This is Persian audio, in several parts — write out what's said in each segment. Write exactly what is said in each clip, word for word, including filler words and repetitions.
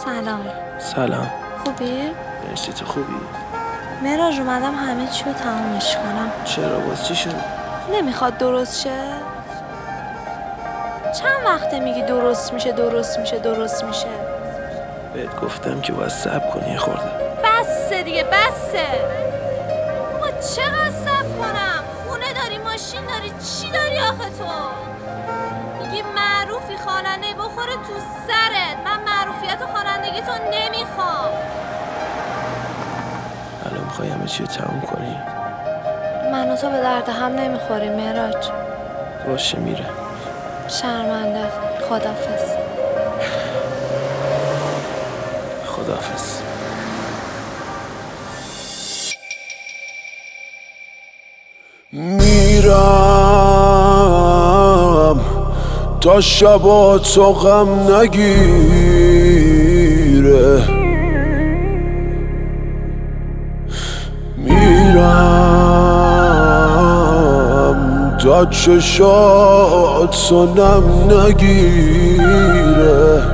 سلام. سلام. خوبی؟ مرسی، تو خوبی؟ مهراج اومدم همه چی رو تمامش کنم. چرا؟ باز چی شد؟ نمیخواد درست شه؟ چند وقته میگی درست میشه درست میشه درست میشه؟ بهت گفتم که باید صبر کنی خورده. بسه دیگه بسه. ما چقدر صبر کنم؟ خونه داری، ماشین داری، چی داری آخه تو؟ میگی معروفی، خواننده بخوره تو سرت. من معروفیت و خوانندگی تو نمیخوام. الان میخوای همه چی رو تموم کنی؟ من و تو به درد هم نمیخوریم مهراج. باشه میره. شرمنده. خدافظ. خداحافظ. میرم تا شبا تو غم نگیره، میرم تا چشات سنم نگیره.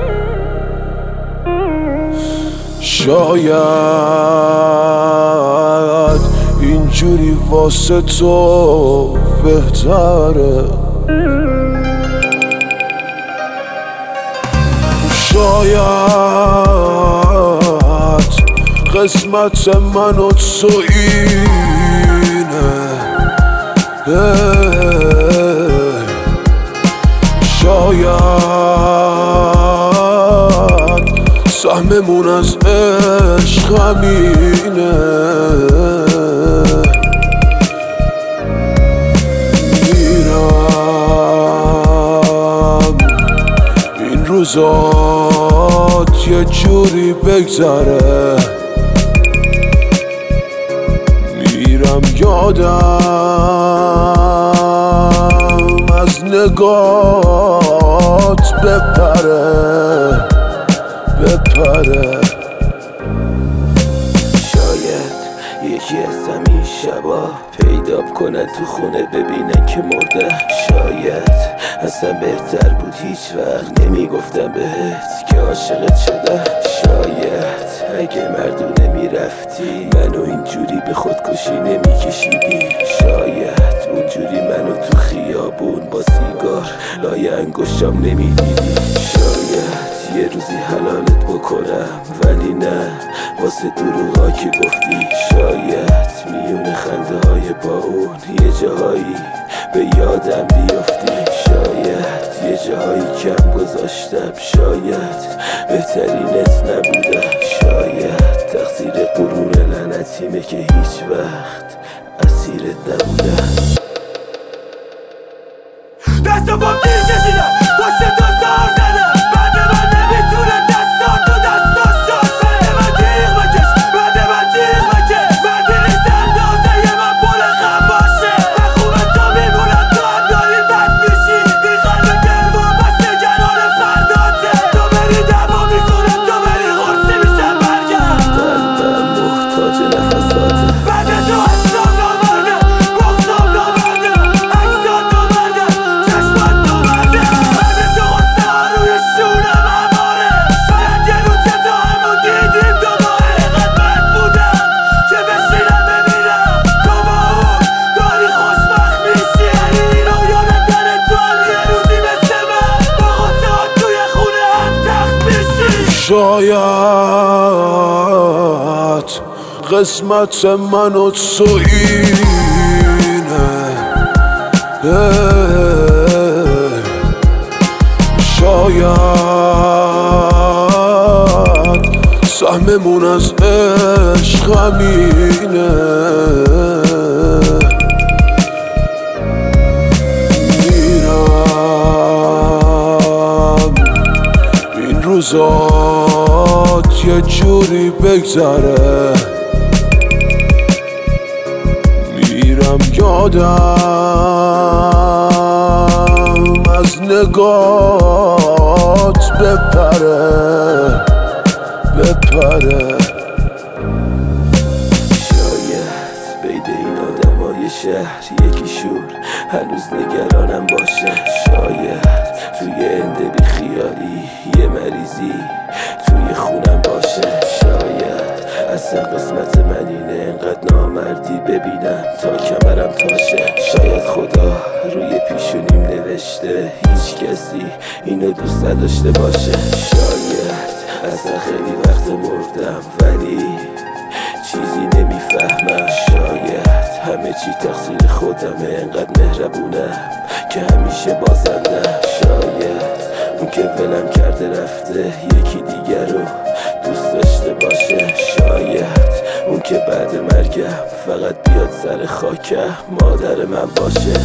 شاید اینجوری واسه تو بهتره، شاید قسمت من و تو اینه، شاید سهممون از عشق همینه. میرم این روزات یه جوری بگذره، میرم یادم از نگات بپره بپره. شاید یکی از همین شبا پیدا کنن تو خونه ببینن که مرده. شاید اصلا بهتر بود هیچ وقت نمیگفتم بهت که عاشقت شدم. شاید اگه مردونه میرفتی منو اینجوری به خودکشی نمیکشیدی. شاید اونجوری منو تو خیابون با سیگار لای انگشتم نمیدیدی. شاید یه روزی حلالت بکنم ولی نه واسه دروغا که گفتی. شاید میون خنده های با اون یه جاهایی به یادم بیافتی. شاید یه جاهایی کم گذاشتم، شاید بهترینت نبودم. شاید تقصیر غرور لعنتیمه که هیچ وقت اسیرت نبودم. دست و پام تیر کشیدم، پشت تو سار زدم. بعد من نمیتونه دستان تو دستاش شد. بعد من تیغ بکش، بعد من تیغ بکش. مردی نیست اندازه من پر خم باشه. من خوبه تا میمونم تو هم داری بد میشی. این قلب گرما بس نگران فرداته. تو بری دوا میکنم تو بری غرصی میشم برگرد. قلبم محتاج نفساته. بعد تو اصلام نامرده، بغضام نامرده، عکسات نامرده، چشمات نامرده. بعد تو غصه ها روی شونم هماره. شاید یه روز که تو همون دیدیم دوباره. اینقدر بد بودم که بشینم ببینم تو با اون داری خوشبخت میشی. یعنی اینو یادت نره تو هم یه روزی مثل من با غصه ها توی خونه هم تخت میشی. شاید قسمت من و تو اینه، شاید سهممون از عشق همینه. میرم این روزات یه جوری بگذره، میرم یادم از نگات بپره بپره. شاید بین این آدمای شهر یکیشون هنوز نگرانم باشه. شاید توی انده بی خیالی یه مریضی توی اصلا قسمت من اینه انقدر نامردی ببینم تا کمرم تاشه. شاید خدا روی پیشونیم نوشته هیچ کسی اینو دوست نداشته باشه. شاید اصلا خیلی وقت مردم ولی چیزی نمیفهمم. شاید همه چی تقصیر خودمه، انقدر مهربونم که همیشه بازندم. شاید اون که ولم کرده رفته یکی دیگر رو دوست داشته باشه. شاید اون که بعد مرگم فقط بیاد سر خاکم مادر من باشه.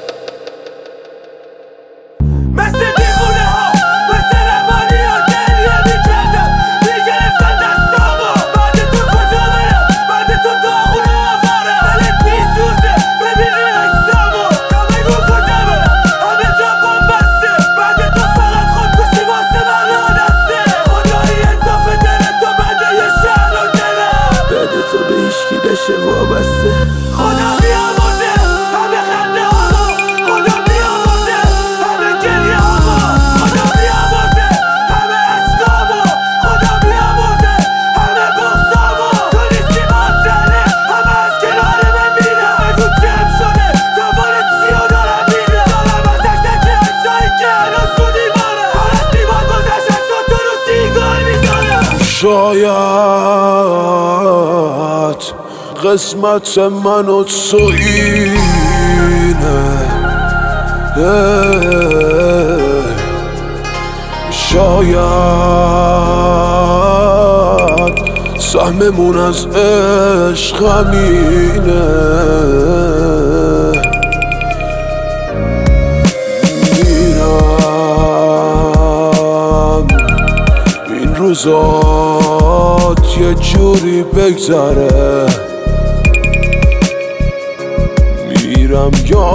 مثل دیوونه ها مثل روانی ها گریه میکردم میگرفتن دستامو. بعد تو کجا برم بعد تو داغون و آوارم. دلت میسوزه ببینی عکسامو تا بگو کجا برم همه جا بمب بسته. بعد تو فقط خودکشی واسه من را دسته. خدایی اضافه دل تو بده یه شهر و دلم بعد تو به هیچکی نشه وابسته. خدا بیامرزه همه خنده هامو. خدا بیامرزه همه گریه هامو. خدا بیامرزه همه عشقامو. خدا بیامرزه همه بغضامو. تو نیستی مانزله همه از کنار من میرم. بگو چم شده دوباره چی رو دارم میرم. دارم از تک تک عکسایی که هنوز تو دیوارم. پر از دیوار گذشت عکسا تو رو سیگار میزنم. شاید قسمت من و تو اینه، شاید سهممون از عشق همینه. میرم این روزات یه جوری بگذره، میرم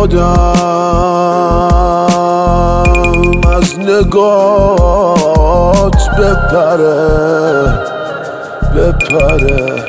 یادم از نگات بپره بپره.